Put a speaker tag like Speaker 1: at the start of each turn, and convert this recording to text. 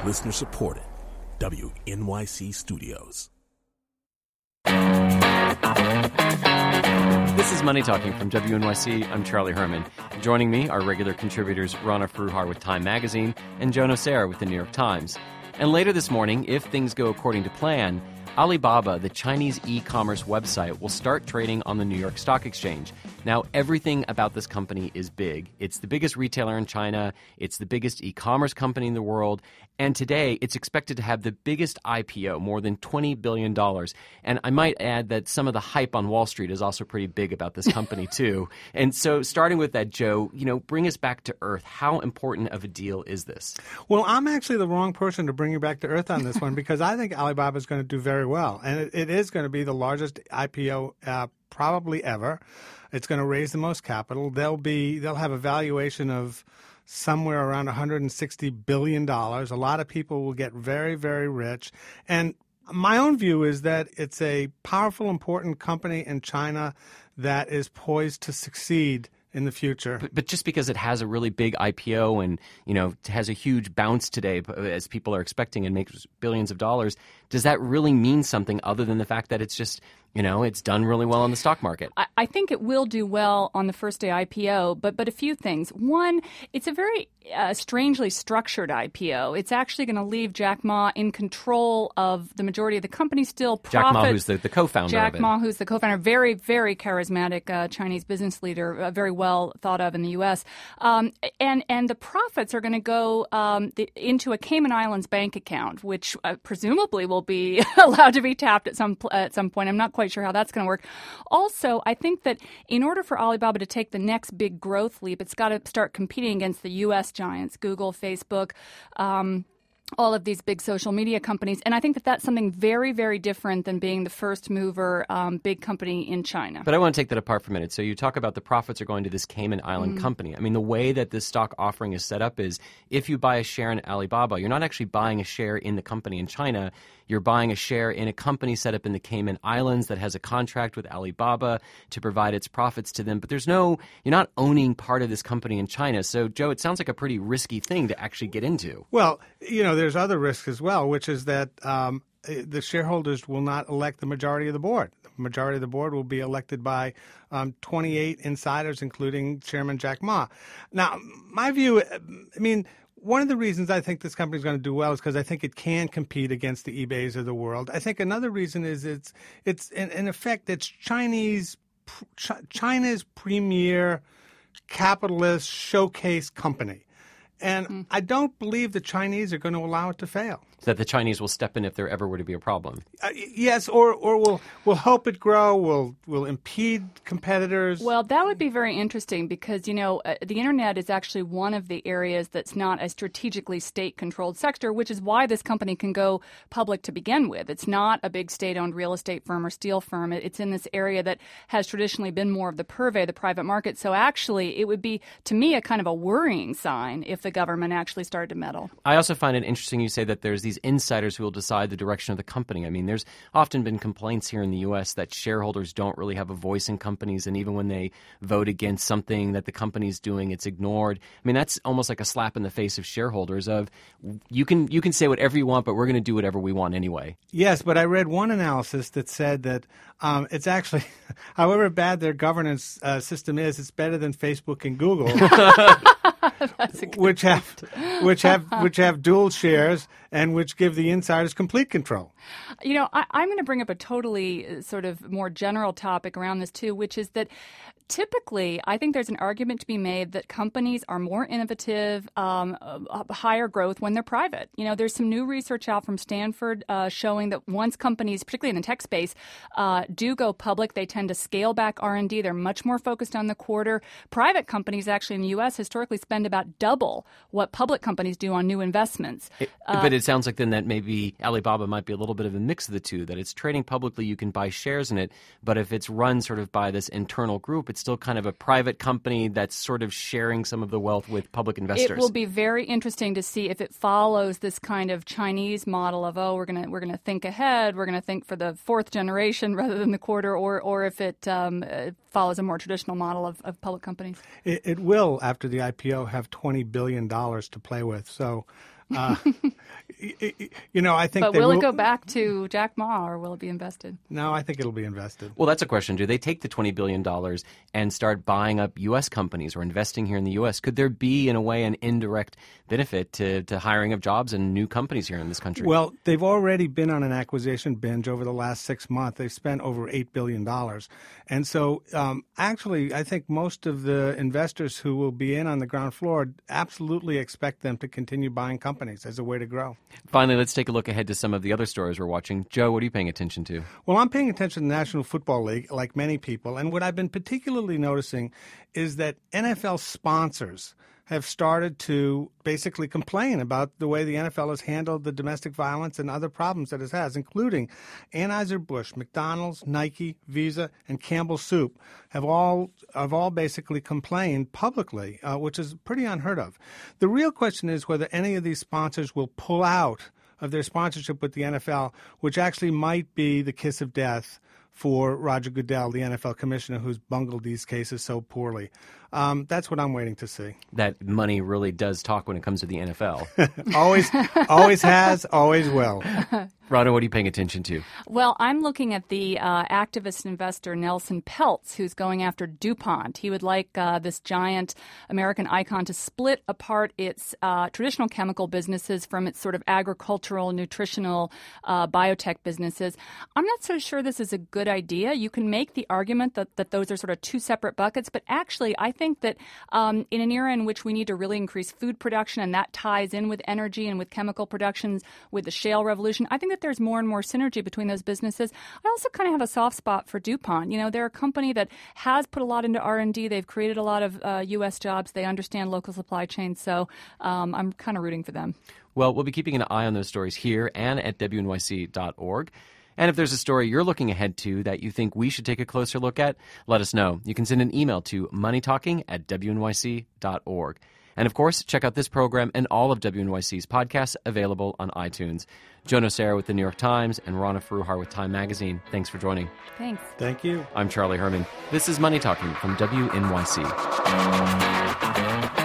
Speaker 1: Listener supported. WNYC Studios.
Speaker 2: This is Money Talking from WNYC. I'm Charlie Herman. Joining me are regular contributors Rana Fruhar with Time Magazine and Joe Nocera with the New York Times. And later this morning, if things go according to plan, Alibaba, the Chinese e-commerce website, will start trading on the New York Stock Exchange. Now, everything about this company is big. It's the biggest retailer in China. It's the biggest e-commerce company in the world. And today, it's expected to have the biggest IPO, more than $20 billion. And I might add that some of the hype on Wall Street is also pretty big about this company, too. And so starting with that, Joe, bring us back to earth. How important of a deal is this?
Speaker 3: Well, I'm actually the wrong person to bring you back to earth on this one because I think Alibaba is going to do very well. And it is going to be the largest IPO probably ever. It's going to raise the most capital. They'll have a valuation of somewhere around $160 billion. A lot of people will get very, very rich. And my own view is that it's a powerful, important company in China that is poised to succeed in the future.
Speaker 2: But just because it has a really big IPO and, has a huge bounce today, as people are expecting, and makes billions of dollars, does that really mean something other than the fact that it's just, it's done really well on the stock market?
Speaker 4: I think it will do well on the first day IPO, but a few things. One, it's a very strangely structured IPO. It's actually going to leave Jack Ma in control of the majority of the company still.
Speaker 2: Jack Ma, who's the co-founder
Speaker 4: Jack
Speaker 2: of it.
Speaker 4: Ma, who's the co-founder, very, very charismatic Chinese business leader, very well thought of in the U.S. And the profits are going to go into a Cayman Islands bank account, which presumably will be allowed to be tapped at some point. I'm not quite sure how that's going to work. Also, I think that in order for Alibaba to take the next big growth leap, it's got to start competing against the U.S. giants, Google, Facebook, all of these big social media companies. And I think that that's something very, very different than being the first mover big company in China.
Speaker 2: But I want to take that apart for a minute. So you talk about the profits are going to this Cayman Island company. I mean, the way that this stock offering is set up is if you buy a share in Alibaba, you're not actually buying a share in the company in China. You're buying a share in a company set up in the Cayman Islands that has a contract with Alibaba to provide its profits to them. But you're not owning part of this company in China. So, Joe, it sounds like a pretty risky thing to actually get into.
Speaker 3: Well, there's other risks as well, which is that the shareholders will not elect the majority of the board. The majority of the board will be elected by 28 insiders, including Chairman Jack Ma. Now, my view, one of the reasons I think this company is going to do well is because I think it can compete against the eBays of the world. I think another reason is it's in effect it's China's premier capitalist showcase company. And I don't believe the Chinese are going to allow it to fail.
Speaker 2: So that the Chinese will step in if there ever were to be a problem.
Speaker 3: Yes, or we'll help it grow. We'll impede competitors.
Speaker 4: Well, that would be very interesting because, the Internet is actually one of the areas that's not a strategically state-controlled sector, which is why this company can go public to begin with. It's not a big state-owned real estate firm or steel firm. It's in this area that has traditionally been more of the purvey, the private market. So actually, it would be, to me, a kind of a worrying sign if the government actually started to meddle.
Speaker 2: I also find it interesting you say that there's these insiders who will decide the direction of the company. I mean, there's often been complaints here in the U.S. that shareholders don't really have a voice in companies, and even when they vote against something that the company's doing, it's ignored. I mean, that's almost like a slap in the face of shareholders of you can say whatever you want, but we're going to do whatever we want anyway.
Speaker 3: Yes, but I read one analysis that said that it's actually, however bad their governance system is, it's better than Facebook and Google. which have dual shares and which give the insiders complete control.
Speaker 4: I'm going to bring up a totally sort of more general topic around this too, which is that typically, I think there's an argument to be made that companies are more innovative, higher growth when they're private. There's some new research out from Stanford showing that once companies, particularly in the tech space, do go public, they tend to scale back R&D. They're much more focused on the quarter. Private companies actually in the U.S. historically spend about double what public companies do on new investments.
Speaker 2: But it sounds like then that maybe Alibaba might be a little bit of a mix of the two, that it's trading publicly, you can buy shares in it, but if it's run sort of by this internal group, it's still kind of a private company that's sort of sharing some of the wealth with public investors.
Speaker 4: It will be very interesting to see if it follows this kind of Chinese model of, we're going to think ahead, we're going to think for the fourth generation rather than the quarter, or if it follows a more traditional model of public companies.
Speaker 3: It will, after the IPO, have $20 billion to play with. So I think.
Speaker 4: But will it go back to Jack Ma, or will it be invested?
Speaker 3: No, I think it'll be invested.
Speaker 2: Well, that's a question. Do they take the $20 billion and start buying up U.S. companies or investing here in the U.S.? Could there be, in a way, an indirect benefit to hiring of jobs and new companies here in this country?
Speaker 3: Well, they've already been on an acquisition binge over the last 6 months. They've spent over $8 billion. And so actually, I think most of the investors who will be in on the ground floor absolutely expect them to continue buying companies as a way to grow.
Speaker 2: Finally, let's take a look ahead to some of the other stories we're watching. Joe, what are you paying attention to?
Speaker 3: Well, I'm paying attention to the National Football League, like many people. And what I've been particularly noticing is that NFL sponsors have started to basically complain about the way the NFL has handled the domestic violence and other problems that it has, including Anheuser-Busch, McDonald's, Nike, Visa, and Campbell Soup have all basically complained publicly, which is pretty unheard of. The real question is whether any of these sponsors will pull out of their sponsorship with the NFL, which actually might be the kiss of death for Roger Goodell, the NFL commissioner, who's bungled these cases so poorly. That's what I'm waiting to see.
Speaker 2: That money really does talk when it comes to the NFL.
Speaker 3: always has, always will.
Speaker 2: Rana, what are you paying attention to?
Speaker 4: Well, I'm looking at the activist investor Nelson Peltz, who's going after DuPont. He would like this giant American icon to split apart its traditional chemical businesses from its sort of agricultural, nutritional, biotech businesses. I'm not so sure this is a good idea. You can make the argument that those are sort of two separate buckets, but actually I think that in an era in which we need to really increase food production, and that ties in with energy and with chemical productions, with the shale revolution, I think that there's more and more synergy between those businesses. I also kind of have a soft spot for DuPont. You know, they're a company that has put a lot into R&D. They've created a lot of U.S. jobs. They understand local supply chains. So I'm kind of rooting for them.
Speaker 2: Well, we'll be keeping an eye on those stories here and at WNYC.org. And if there's a story you're looking ahead to that you think we should take a closer look at, let us know. You can send an email to moneytalking@WNYC.org. And of course, check out this program and all of WNYC's podcasts available on iTunes. Joe Nocera with the New York Times and Rana Foroohar with Time Magazine. Thanks for joining.
Speaker 4: Thanks.
Speaker 3: Thank you.
Speaker 2: I'm Charlie Herman. This is Money Talking from WNYC.